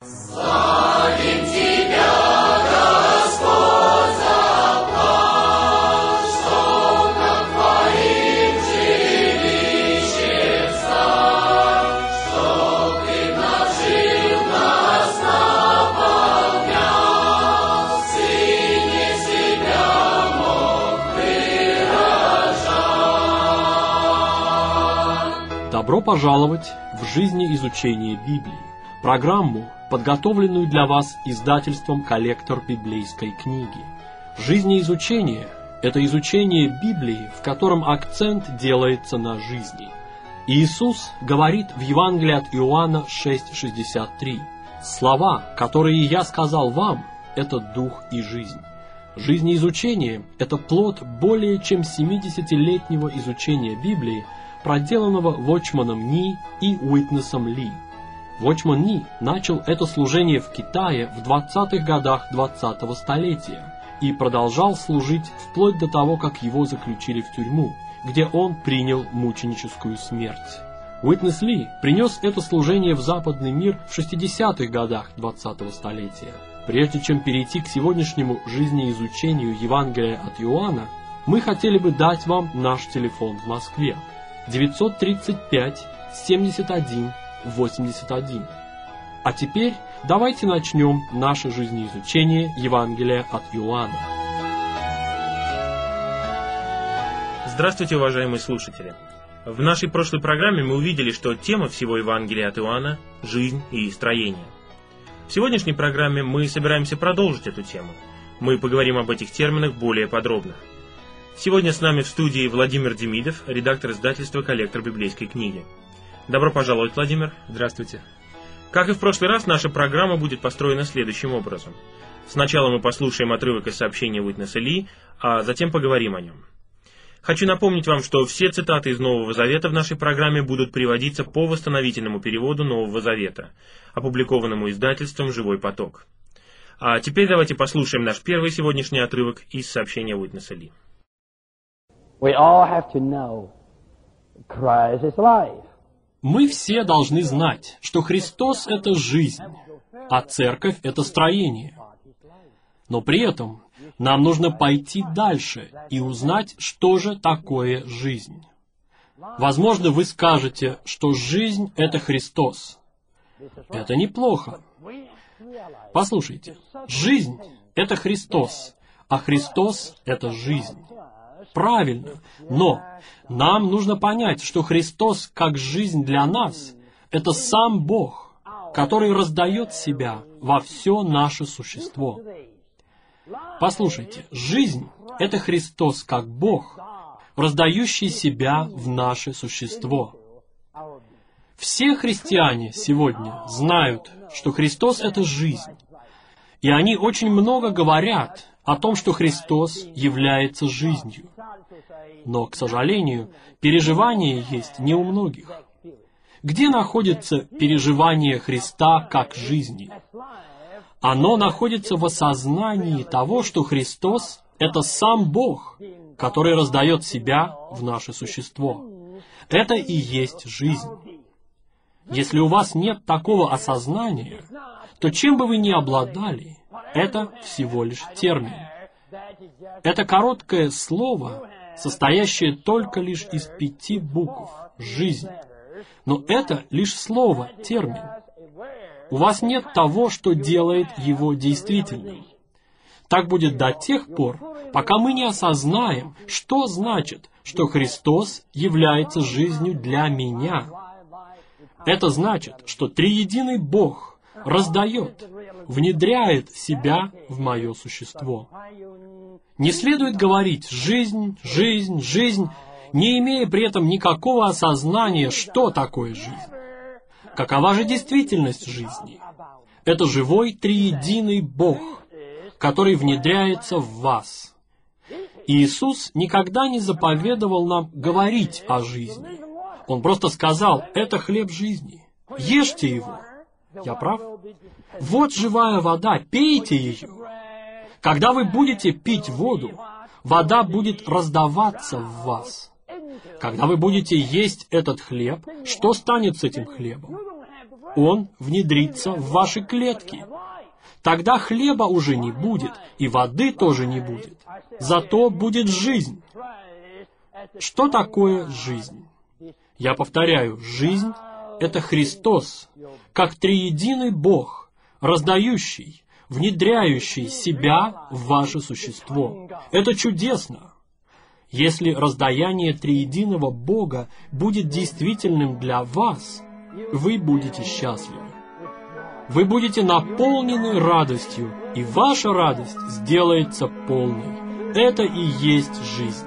Добро пожаловать в «Жизнеизучение Библии», программу, подготовленную для вас издательством «Коллектор библейской книги». Жизнеизучение – это изучение Библии, в котором акцент делается на жизни. Иисус говорит в Евангелии от Иоанна 6,63: «Слова, которые я сказал вам, это дух и жизнь». Жизнеизучение – это плод более чем 70-летнего изучения Библии, проделанного Watchman Nee и Уитнесом Ли. Watchman Nee начал это служение в Китае в 20-х годах 20-го столетия и продолжал служить вплоть до того, как его заключили в тюрьму, где он принял мученическую смерть. Уитнес Ли принес это служение в западный мир в 60-х годах 20-го столетия. Прежде чем перейти к сегодняшнему жизнеизучению Евангелия от Иоанна, мы хотели бы дать вам наш телефон в Москве. 935-71-81. А теперь давайте начнем наше жизнеизучение Евангелия от Иоанна. Здравствуйте, уважаемые слушатели! В нашей прошлой программе мы увидели, что тема всего Евангелия от Иоанна – жизнь и строение. В сегодняшней программе мы собираемся продолжить эту тему. Мы поговорим об этих терминах более подробно. Сегодня с нами в студии Владимир Демидов, редактор издательства «Коллектор библейской книги». Добро пожаловать, Владимир. Здравствуйте. Как и в прошлый раз, наша программа будет построена следующим образом. Сначала мы послушаем отрывок из сообщения Уитнеса Ли, а затем поговорим о нем. Хочу напомнить вам, что все цитаты из Нового Завета в нашей программе будут приводиться по восстановительному переводу Нового Завета, опубликованному издательством «Живой поток». А теперь давайте послушаем наш первый сегодняшний отрывок из сообщения Уитнеса Ли. Мы все должны знать, что Христос – это жизнь, а церковь – это строение. Но при этом нам нужно пойти дальше и узнать, что же такое жизнь. Возможно, вы скажете, что жизнь – это Христос. Это неплохо. Послушайте, жизнь – это Христос, а Христос – это жизнь. Правильно, но нам нужно понять, что Христос как жизнь для нас – это сам Бог, который раздает себя во все наше существо. Послушайте, жизнь – это Христос как Бог, раздающий себя в наше существо. Все христиане сегодня знают, что Христос – это жизнь, и они очень много говорят о том, что Христос является жизнью. Но, к сожалению, переживание есть не у многих. Где находится переживание Христа как жизни? Оно находится в осознании того, что Христос – это сам Бог, который раздает себя в наше существо. Это и есть жизнь. Если у вас нет такого осознания, то чем бы вы ни обладали, это всего лишь термин. Это короткое слово, состоящее только лишь из 5 букв «жизнь». Но это лишь слово, термин. У вас нет того, что делает его действительным. Так будет до тех пор, пока мы не осознаем, что значит, что Христос является жизнью для меня. Это значит, что триединый Бог раздает, внедряет себя в мое существо. Не следует говорить «жизнь, жизнь, жизнь», не имея при этом никакого осознания, что такое жизнь. Какова же действительность жизни? Это живой триединый Бог, который внедряется в вас. Иисус никогда не заповедовал нам говорить о жизни. Он просто сказал: «Это хлеб жизни. Ешьте его». Я прав? Вот живая вода, пейте ее. Когда вы будете пить воду, вода будет раздаваться в вас. Когда вы будете есть этот хлеб, что станет с этим хлебом? Он внедрится в ваши клетки. Тогда хлеба уже не будет, и воды тоже не будет. Зато будет жизнь. Что такое жизнь? Я повторяю, жизнь — это Христос, как триединый Бог, раздающий, внедряющий себя в ваше существо. Это чудесно. Если раздаяние триединого Бога будет действительным для вас, вы будете счастливы. Вы будете наполнены радостью, и ваша радость сделается полной. Это и есть жизнь.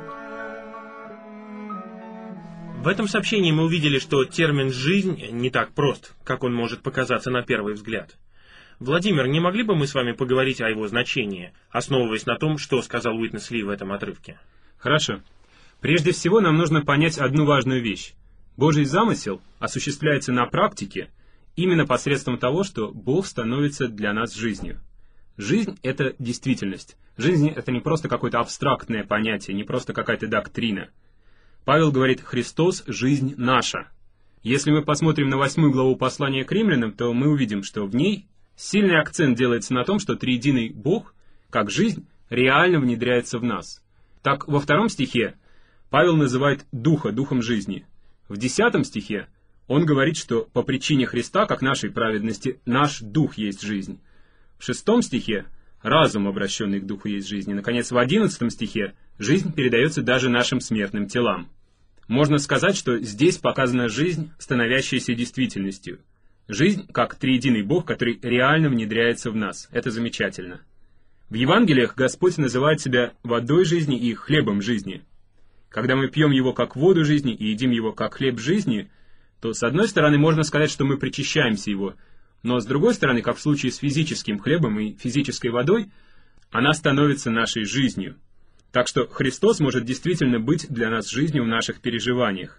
В этом сообщении мы увидели, что термин «жизнь» не так прост, как он может показаться на первый взгляд. Владимир, не могли бы мы с вами поговорить о его значении, основываясь на том, что сказал Уитнес Ли в этом отрывке? Хорошо. Прежде всего нам нужно понять одну важную вещь. Божий замысел осуществляется на практике именно посредством того, что Бог становится для нас жизнью. Жизнь — это действительность. Жизнь — это не просто какое-то абстрактное понятие, не просто какая-то доктрина. Павел говорит: «Христос — жизнь наша». Если мы посмотрим на 8 главу послания к римлянам, то мы увидим, что в ней сильный акцент делается на том, что триединый Бог, как жизнь, реально внедряется в нас. Так, во 2 стихе Павел называет Духа духом жизни. В 10 стихе он говорит, что по причине Христа, как нашей праведности, наш Дух есть жизнь. В 6 стихе разум, обращенный к Духу, есть жизнь. И, наконец, в 11 стихе жизнь передается даже нашим смертным телам. Можно сказать, что здесь показана жизнь, становящаяся действительностью. Жизнь, как триединый Бог, который реально внедряется в нас. Это замечательно. В Евангелиях Господь называет себя водой жизни и хлебом жизни. Когда мы пьем Его как воду жизни и едим Его как хлеб жизни, то, с одной стороны, можно сказать, что мы причащаемся Его, но, с другой стороны, как в случае с физическим хлебом и физической водой, она становится нашей жизнью. Так что Христос может действительно быть для нас жизнью в наших переживаниях.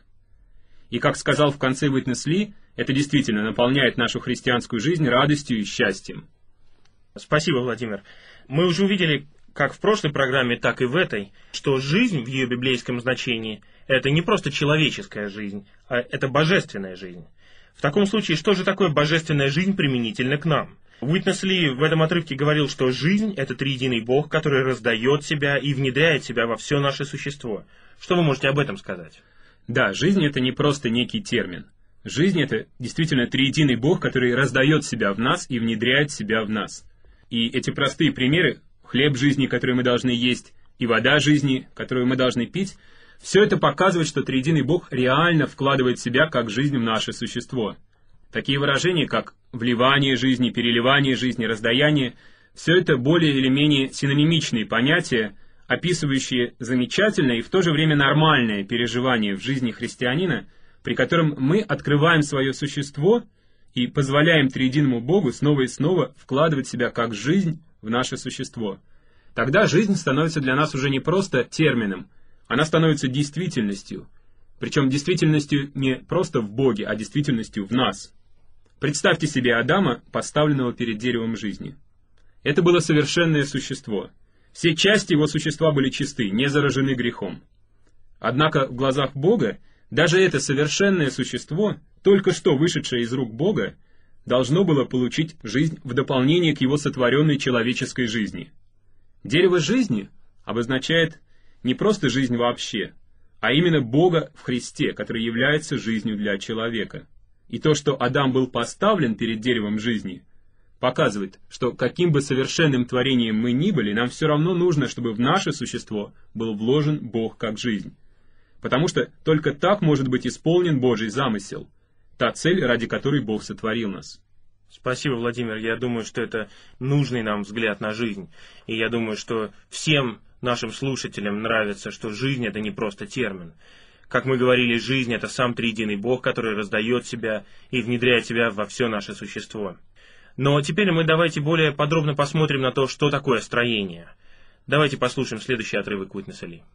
И, как сказал в конце Уитнес Ли, это действительно наполняет нашу христианскую жизнь радостью и счастьем. Спасибо, Владимир. Мы уже увидели, как в прошлой программе, так и в этой, что жизнь в ее библейском значении — это не просто человеческая жизнь, а это божественная жизнь. В таком случае, что же такое божественная жизнь применительно к нам? Уитнес Ли в этом отрывке говорил, что жизнь — это триединый Бог, который раздает себя и внедряет себя во все наше существо. Что вы можете об этом сказать? Да, жизнь — это не просто некий термин. Жизнь — это действительно триединый Бог, который раздает себя в нас и внедряет себя в нас. И эти простые примеры — хлеб жизни, который мы должны есть, и вода жизни, которую мы должны пить — все это показывает, что триединый Бог реально вкладывает себя как жизнь в наше существо. Такие выражения, как вливание жизни, переливание жизни, раздаяние — все это более или менее синонимичные понятия, описывающие замечательное и в то же время нормальное переживание в жизни христианина, при котором мы открываем свое существо и позволяем триединому Богу снова и снова вкладывать себя как жизнь в наше существо. Тогда жизнь становится для нас уже не просто термином, она становится действительностью. Причем действительностью не просто в Боге, а действительностью в нас. Представьте себе Адама, поставленного перед деревом жизни. Это было совершенное существо. Все части его существа были чисты, не заражены грехом. Однако в глазах Бога даже это совершенное существо, только что вышедшее из рук Бога, должно было получить жизнь в дополнение к его сотворенной человеческой жизни. Дерево жизни обозначает не просто жизнь вообще, а именно Бога в Христе, который является жизнью для человека. И то, что Адам был поставлен перед деревом жизни, показывает, что каким бы совершенным творением мы ни были, нам все равно нужно, чтобы в наше существо был вложен Бог как жизнь. Потому что только так может быть исполнен Божий замысел, та цель, ради которой Бог сотворил нас. Спасибо, Владимир. Я думаю, что это нужный нам взгляд на жизнь. И я думаю, что всем нашим слушателям нравится, что жизнь — это не просто термин. Как мы говорили, жизнь — это сам триединый Бог, который раздает себя и внедряет себя во все наше существо. Но теперь мы давайте более подробно посмотрим на то, что такое строение. Давайте послушаем следующий отрывок Уитнеса Ли.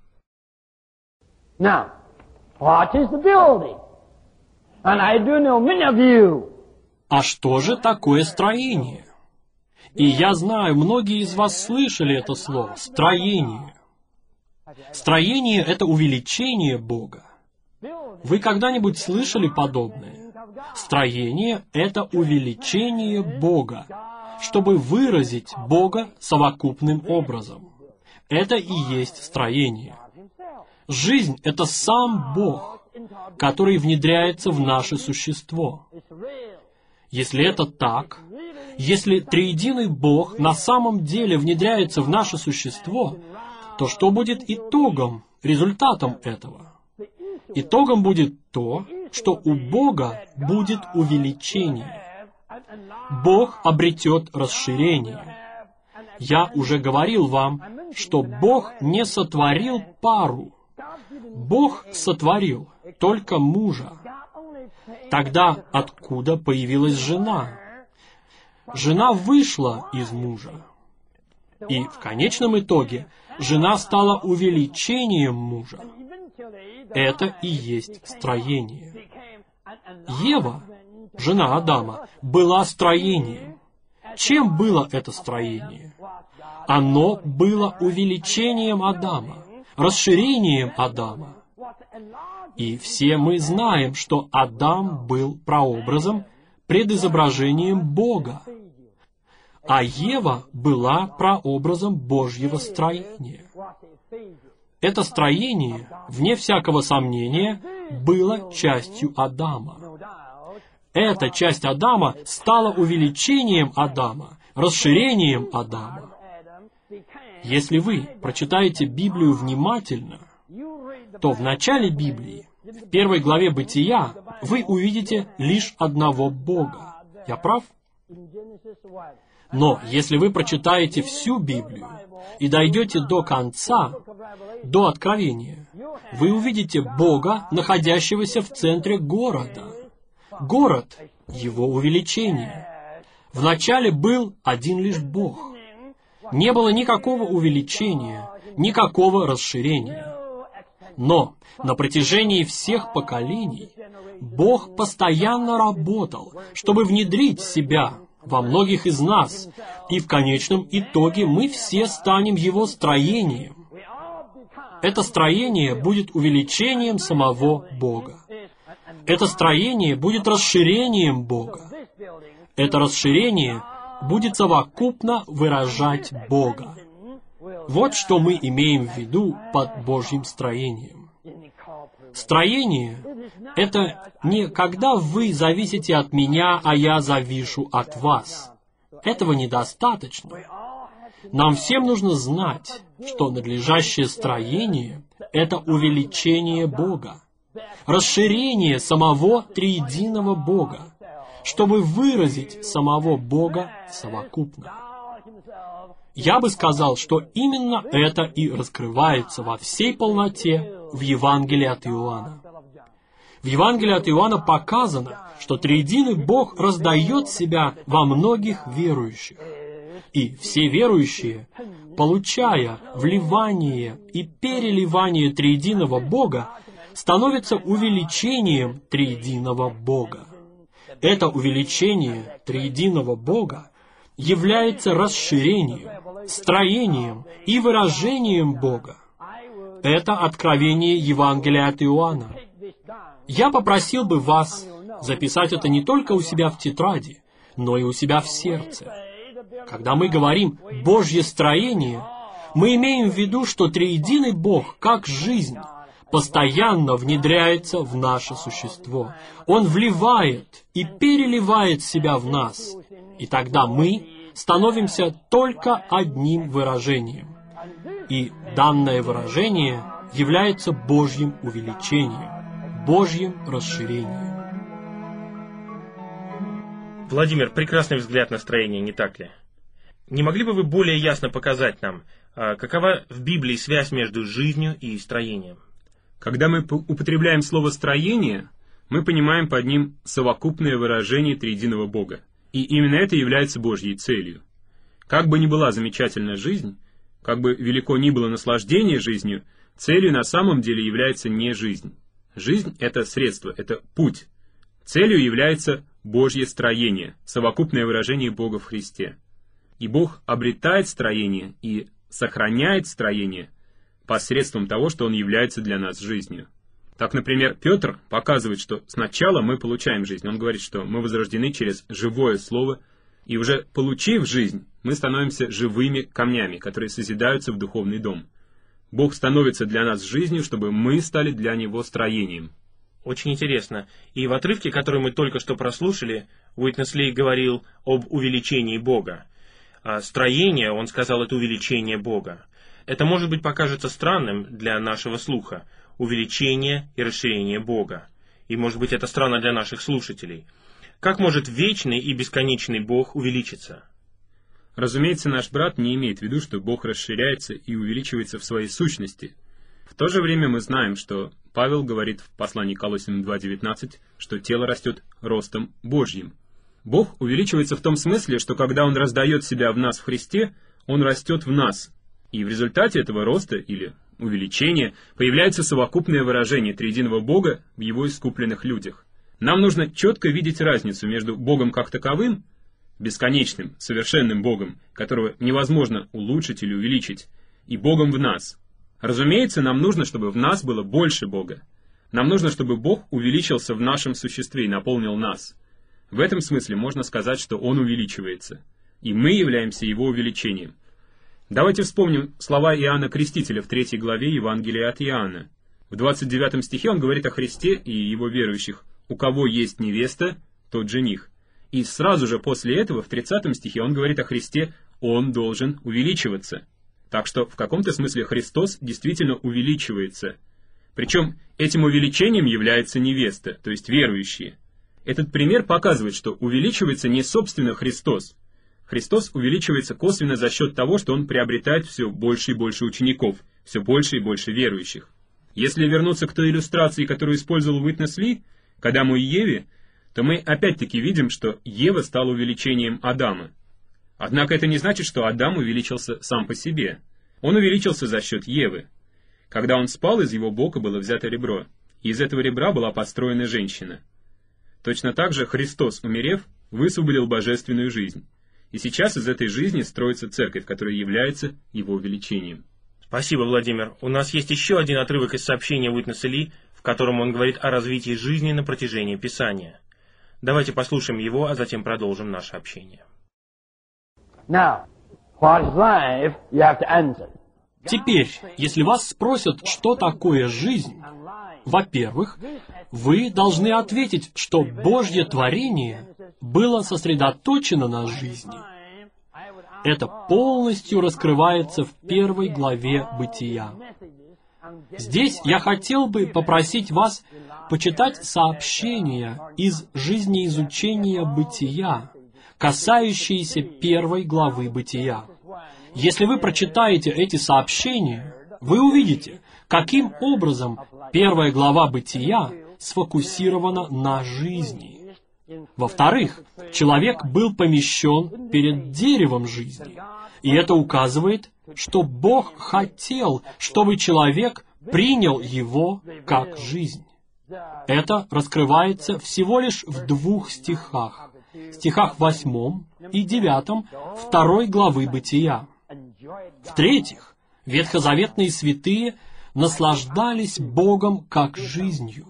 Now, what is the building? And I do know many of you. А что же такое строение? И я знаю, многие из вас слышали это слово «строение». Строение — это увеличение Бога. Вы когда-нибудь слышали подобное? Строение — это увеличение Бога, чтобы выразить Бога совокупным образом. Это и есть строение. Жизнь — это сам Бог, который внедряется в наше существо. Если это так, если триединый Бог на самом деле внедряется в наше существо, то что будет итогом, результатом этого? Итогом будет то, что у Бога будет увеличение. Бог обретет расширение. Я уже говорил вам, что Бог не сотворил пару. Бог сотворил только мужа. Тогда откуда появилась жена? Жена вышла из мужа. И в конечном итоге жена стала увеличением мужа. Это и есть строение. Ева, жена Адама, была строением. Чем было это строение? Оно было увеличением Адама, расширением Адама. И все мы знаем, что Адам был прообразом, предизображением Бога, а Ева была прообразом Божьего строения. Это строение, вне всякого сомнения, было частью Адама. Эта часть Адама стала увеличением Адама, расширением Адама. Если вы прочитаете Библию внимательно, то в начале Библии, в 1 главе Бытия, вы увидите лишь одного Бога. Я прав? Но если вы прочитаете всю Библию и дойдете до конца, до Откровения, вы увидите Бога, находящегося в центре города. Город — его увеличение. Вначале был один лишь Бог. Не было никакого увеличения, никакого расширения. Но на протяжении всех поколений Бог постоянно работал, чтобы внедрить себя во многих из нас, и в конечном итоге мы все станем Его строением. Это строение будет увеличением самого Бога. Это строение будет расширением Бога. Это расширение будет совокупно выражать Бога. Вот что мы имеем в виду под Божьим строением. Строение — это не когда вы зависите от меня, а я завишу от вас. Этого недостаточно. Нам всем нужно знать, что надлежащее строение — это увеличение Бога, расширение самого триединого Бога, чтобы выразить самого Бога совокупно. Я бы сказал, что именно это и раскрывается во всей полноте в Евангелии от Иоанна. В Евангелии от Иоанна показано, что триединый Бог раздает себя во многих верующих. И все верующие, получая вливание и переливание триединого Бога, становятся увеличением триединого Бога. Это увеличение триединого Бога является расширением, строением и выражением Бога. Это откровение Евангелия от Иоанна. Я попросил бы вас записать это не только у себя в тетради, но и у себя в сердце. Когда мы говорим «Божье строение», мы имеем в виду, что триединый Бог, как жизнь, постоянно внедряется в наше существо. Он вливает и переливает себя в нас. И тогда мы становимся только одним выражением. И данное выражение является Божьим увеличением, Божьим расширением. Владимир, прекрасный взгляд на строение, не так ли? Не могли бы вы более ясно показать нам, какова в Библии связь между жизнью и строением? Когда мы употребляем слово «строение», мы понимаем под ним совокупное выражение триединого Бога. И именно это является Божьей целью. Как бы ни была замечательна жизнь, как бы велико ни было наслаждение жизнью, целью на самом деле является не жизнь. Жизнь — это средство, это путь. Целью является Божье строение, совокупное выражение Бога в Христе. И Бог обретает строение и сохраняет строение посредством того, что Он является для нас жизнью. Так, например, Петр показывает, что сначала мы получаем жизнь. Он говорит, что мы возрождены через живое слово, и уже получив жизнь, мы становимся живыми камнями, которые созидаются в духовный дом. Бог становится для нас жизнью, чтобы мы стали для Него строением. Очень интересно. И в отрывке, который мы только что прослушали, Уитнес Ли говорил об увеличении Бога. А строение, он сказал, это увеличение Бога. Это, может быть, покажется странным для нашего слуха. Увеличение и расширение Бога. И, может быть, это странно для наших слушателей. Как может вечный и бесконечный Бог увеличиться? Разумеется, наш брат не имеет в виду, что Бог расширяется и увеличивается в своей сущности. В то же время мы знаем, что Павел говорит в послании к Колоссянам 2:19, что тело растет ростом Божьим. Бог увеличивается в том смысле, что когда Он раздает себя в нас в Христе, Он растет в нас. И в результате этого роста или увеличения появляется совокупное выражение триединого Бога в Его искупленных людях. Нам нужно четко видеть разницу между Богом как таковым, бесконечным, совершенным Богом, которого невозможно улучшить или увеличить, и Богом в нас. Разумеется, нам нужно, чтобы в нас было больше Бога. Нам нужно, чтобы Бог увеличился в нашем существе и наполнил нас. В этом смысле можно сказать, что Он увеличивается, и мы являемся Его увеличением. Давайте вспомним слова Иоанна Крестителя в 3 главе Евангелия от Иоанна. В 29 стихе он говорит о Христе и Его верующих: «У кого есть невеста, тот жених». И сразу же после этого в 30 стихе он говорит о Христе: «Он должен увеличиваться». Так что в каком-то смысле Христос действительно увеличивается. Причем этим увеличением является невеста, то есть верующие. Этот пример показывает, что увеличивается не собственно Христос. Христос увеличивается косвенно за счет того, что Он приобретает все больше и больше учеников, все больше и больше верующих. Если вернуться к той иллюстрации, которую использовал Уитнес Ли, к Адаму и Еве, то мы опять-таки видим, что Ева стала увеличением Адама. Однако это не значит, что Адам увеличился сам по себе. Он увеличился за счет Евы. Когда он спал, из его бока было взято ребро, и из этого ребра была построена женщина. Точно так же Христос, умерев, высвободил божественную жизнь. И сейчас из этой жизни строится церковь, которая является его увеличением. Спасибо, Владимир. У нас есть еще один отрывок из сообщения Уитнеса Ли, в котором он говорит о развитии жизни на протяжении Писания. Давайте послушаем его, а затем продолжим наше общение. Now, what is life? You have to answer. Теперь, если вас спросят, что такое жизнь, во-первых, вы должны ответить, что Божье творение было сосредоточено на жизни. Это полностью раскрывается в 1 главе Бытия. Здесь я хотел бы попросить вас почитать сообщения из жизнеизучения Бытия, касающиеся 1 главы Бытия. Если вы прочитаете эти сообщения, вы увидите, каким образом 1 глава Бытия сфокусирована на жизни. Во-вторых, человек был помещен перед деревом жизни, и это указывает, что Бог хотел, чтобы человек принял его как жизнь. Это раскрывается всего лишь в 2 стихах. Стихах 8 и 9 2 главы Бытия. В-третьих, ветхозаветные святые наслаждались Богом как жизнью.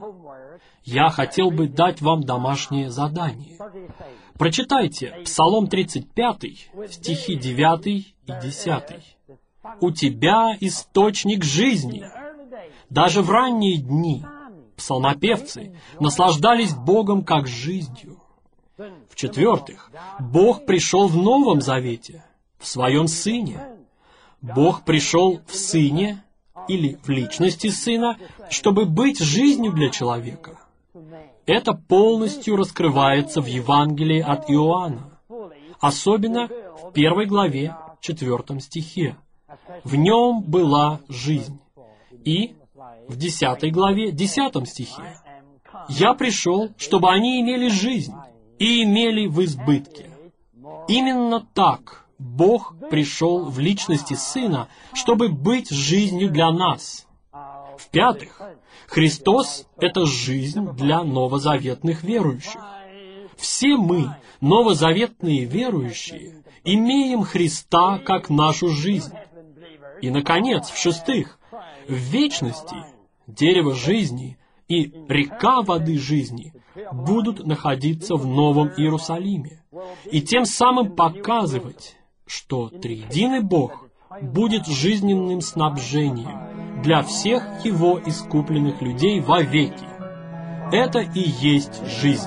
Я хотел бы дать вам домашнее задание. Прочитайте Псалом 35, стихи 9 и 10. «У тебя источник жизни». Даже в ранние дни псалмопевцы наслаждались Богом как жизнью. В-четвертых, Бог пришел в Новом Завете, в Своем Сыне. Бог пришел в Сыне, или в личности Сына, чтобы быть жизнью для человека. Это полностью раскрывается в Евангелии от Иоанна, особенно в 1 главе 4 стихе. В нем была жизнь. И в 10 главе 10 стихе. «Я пришел, чтобы они имели жизнь, и имели в избытке». Именно так Бог пришел в личности Сына, чтобы быть жизнью для нас. В-пятых, Христос — это жизнь для новозаветных верующих. Все мы, новозаветные верующие, имеем Христа как нашу жизнь. И, наконец, в-шестых, в вечности дерево жизни и река воды жизни будут находиться в Новом Иерусалиме, и тем самым показывать, что триединый Бог будет жизненным снабжением для всех Его искупленных людей вовеки. Это и есть жизнь.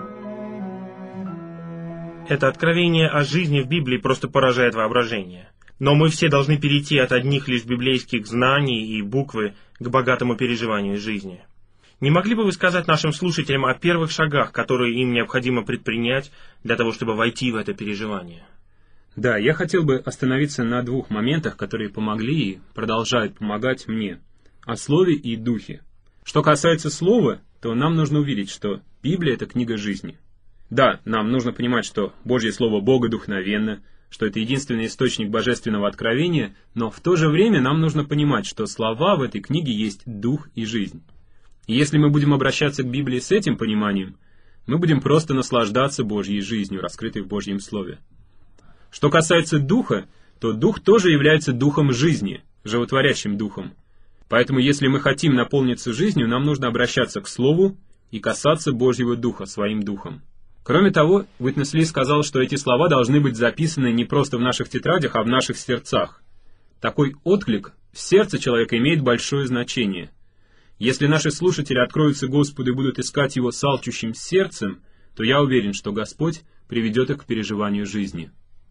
Это откровение о жизни в Библии просто поражает воображение. Но мы все должны перейти от одних лишь библейских знаний и буквы к богатому переживанию жизни. Не могли бы вы сказать нашим слушателям о первых шагах, которые им необходимо предпринять для того, чтобы войти в это переживание? Да, я хотел бы остановиться на двух моментах, которые помогли и продолжают помогать мне. О Слове и Духе. Что касается Слова, то нам нужно увидеть, что Библия — это книга жизни. Да, нам нужно понимать, что Божье Слово богодухновенно, что это единственный источник божественного откровения, но в то же время нам нужно понимать, что слова в этой книге есть дух и жизнь. И если мы будем обращаться к Библии с этим пониманием, мы будем просто наслаждаться Божьей жизнью, раскрытой в Божьем Слове. Что касается Духа, то Дух тоже является Духом жизни, животворящим Духом. Поэтому, если мы хотим наполниться жизнью, нам нужно обращаться к Слову и касаться Божьего Духа своим Духом. Кроме того, Уитнес Ли сказал, что эти слова должны быть записаны не просто в наших тетрадях, а в наших сердцах. Такой отклик в сердце человека имеет большое значение. Если наши слушатели откроются Господу и будут искать Его с алчущим сердцем, то я уверен, что Господь приведет их к переживанию жизни.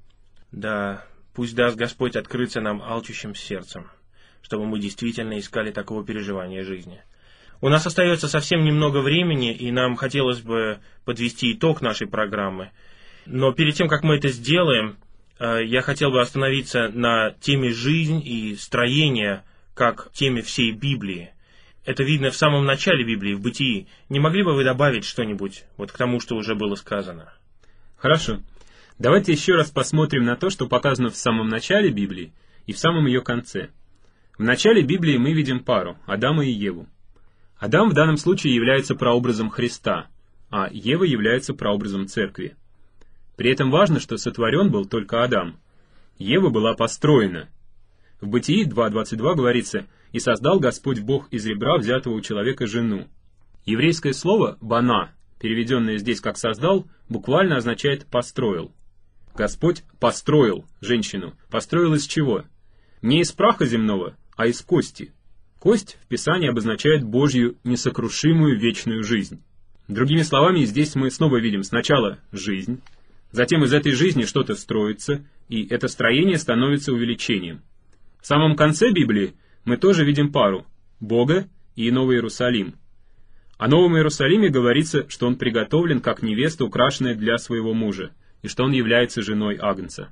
Да, пусть даст Господь открыться нам алчущим сердцем, чтобы мы действительно искали такого переживания жизни. У нас остается совсем немного времени, и нам хотелось бы подвести итог нашей программы. Но перед тем, как мы это сделаем, я хотел бы остановиться на теме «жизнь» и «строение» как теме всей Библии. Это видно в самом начале Библии, в Бытии. Не могли бы вы добавить что-нибудь вот к тому, что уже было сказано? Хорошо. Давайте еще раз посмотрим на то, что показано в самом начале Библии и в самом ее конце. В начале Библии мы видим пару – Адама и Еву. Адам в данном случае является прообразом Христа, а Ева является прообразом Церкви. При этом важно, что сотворен был только Адам. Ева была построена. В Бытии 2.22 говорится: «И создал Господь Бог из ребра взятого у человека жену». Еврейское слово «бана», переведенное здесь как «создал», буквально означает «построил». Господь построил женщину. Построил из чего? Не из праха земного, а из кости. Кость в Писании обозначает Божью несокрушимую вечную жизнь. Другими словами, здесь мы снова видим сначала жизнь, затем из этой жизни что-то строится, и это строение становится увеличением. В самом конце Библии мы тоже видим пару – Бога и Новый Иерусалим. О Новом Иерусалиме говорится, что он приготовлен как невеста, украшенная для своего мужа, и что он является женой Агнца.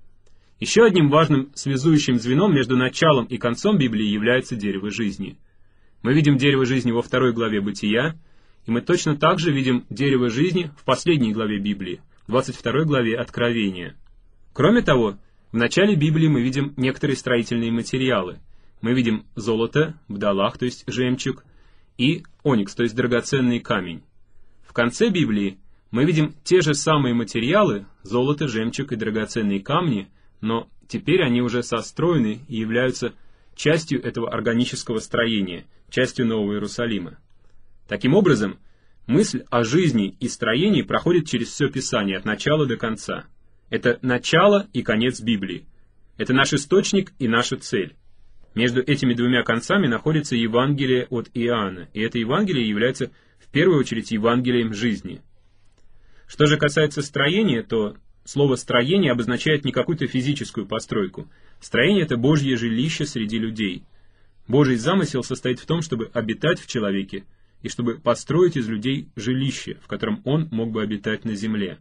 Еще одним важным связующим звеном между началом и концом Библии является дерево жизни. Мы видим дерево жизни во 2 главе Бытия, и мы точно так же видим дерево жизни в последней главе Библии, 22 главе Откровения. Кроме того, в начале Библии мы видим некоторые строительные материалы. Мы видим золото, бдалах, то есть жемчуг, и оникс, то есть драгоценный камень. В конце Библии мы видим те же самые материалы, золото, жемчуг и драгоценные камни, но теперь они уже состроены и являются частью этого органического строения, частью Нового Иерусалима. Таким образом, мысль о жизни и строении проходит через все Писание, от начала до конца. Это начало и конец Библии. Это наш источник и наша цель. Между этими двумя концами находится Евангелие от Иоанна, и это Евангелие является в первую очередь Евангелием жизни. Что же касается строения, то слово «строение» обозначает не какую-то физическую постройку. Строение — это Божье жилище среди людей. Божий замысел состоит в том, чтобы обитать в человеке, и чтобы построить из людей жилище, в котором он мог бы обитать на земле.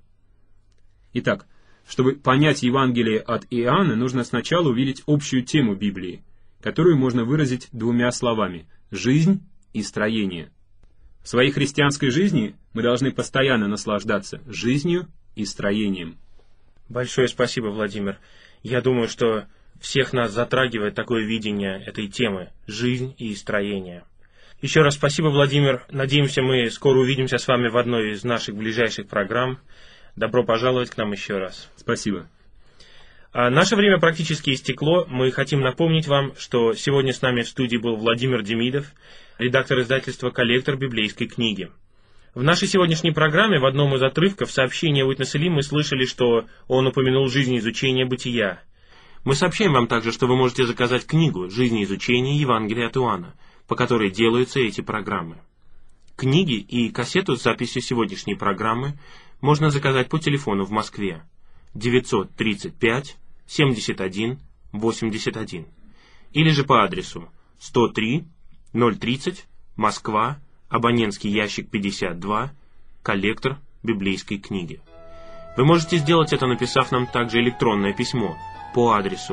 Итак, чтобы понять Евангелие от Иоанна, нужно сначала увидеть общую тему Библии, которую можно выразить двумя словами – «жизнь» и «строение». В своей христианской жизни мы должны постоянно наслаждаться жизнью и строением. Большое спасибо, Владимир. Я думаю, что всех нас затрагивает такое видение этой темы – жизнь и строение. Еще раз спасибо, Владимир. Надеемся, мы скоро увидимся с вами в одной из наших ближайших программ. Добро пожаловать к нам еще раз. Спасибо. Наше время практически истекло. Мы хотим напомнить вам, что сегодня с нами в студии был Владимир Демидов, редактор издательства «Коллектор библейской книги». В нашей сегодняшней программе в одном из отрывков сообщения Уитнеса Ли мы слышали, что он упомянул жизнеизучение бытия. Мы сообщаем вам также, что вы можете заказать книгу «Жизнеизучение Евангелия от Иоанна», по которой делаются эти программы. Книги и кассету с записью сегодняшней программы можно заказать по телефону в Москве 935 71 81 или же по адресу 103 030 Москва, абонентский ящик 52, коллектор библейской книги. Вы можете сделать это, написав нам также электронное письмо по адресу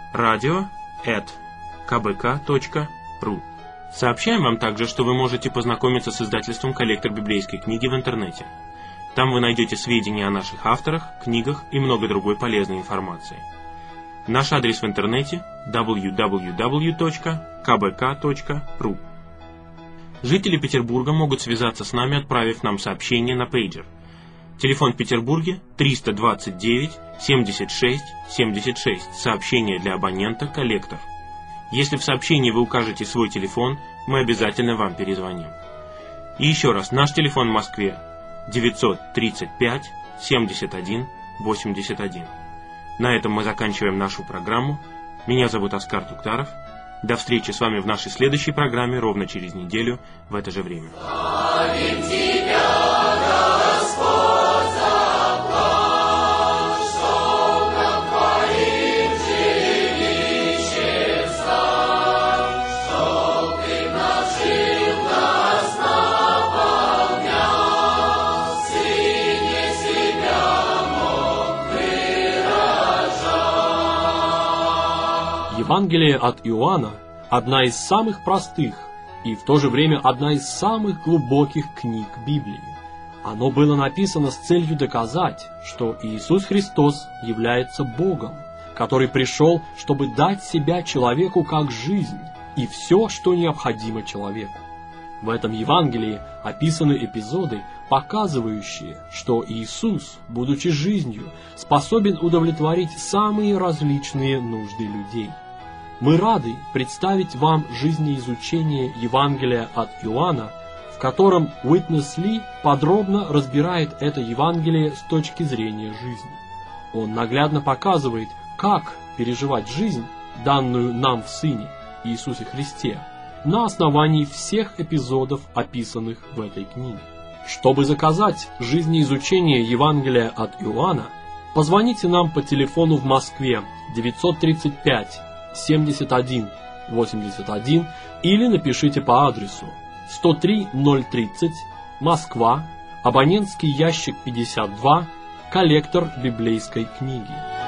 radio@kbk.ru. Сообщаем вам также, что вы можете познакомиться с издательством «Коллектор библейской книги» в интернете. Там вы найдете сведения о наших авторах, книгах и много другой полезной информации. Наш адрес в интернете www.kbk.ru. Жители Петербурга могут связаться с нами, отправив нам сообщение на пейджер. Телефон в Петербурге 329 76 76, сообщение для абонента «Коллектор». Если в сообщении вы укажете свой телефон, мы обязательно вам перезвоним. И еще раз, наш телефон в Москве 935 71 81. На этом мы заканчиваем нашу программу. Меня зовут Оскар Туктаров. До встречи с вами в нашей следующей программе ровно через неделю в это же время. Евангелие от Иоанна – одна из самых простых и в то же время одна из самых глубоких книг Библии. Оно было написано с целью доказать, что Иисус Христос является Богом, который пришел, чтобы дать себя человеку как жизнь и все, что необходимо человеку. В этом Евангелии описаны эпизоды, показывающие, что Иисус, будучи жизнью, способен удовлетворить самые различные нужды людей. Мы рады представить вам жизнеизучение Евангелия от Иоанна, в котором Уитнес Ли подробно разбирает это Евангелие с точки зрения жизни. Он наглядно показывает, как переживать жизнь, данную нам в Сыне, Иисусе Христе, на основании всех эпизодов, описанных в этой книге. Чтобы заказать жизнеизучение Евангелия от Иоанна, позвоните нам по телефону в Москве 935 71 81 или напишите по адресу 103 030 Москва, абонентский ящик 52, коллектор библейской книги.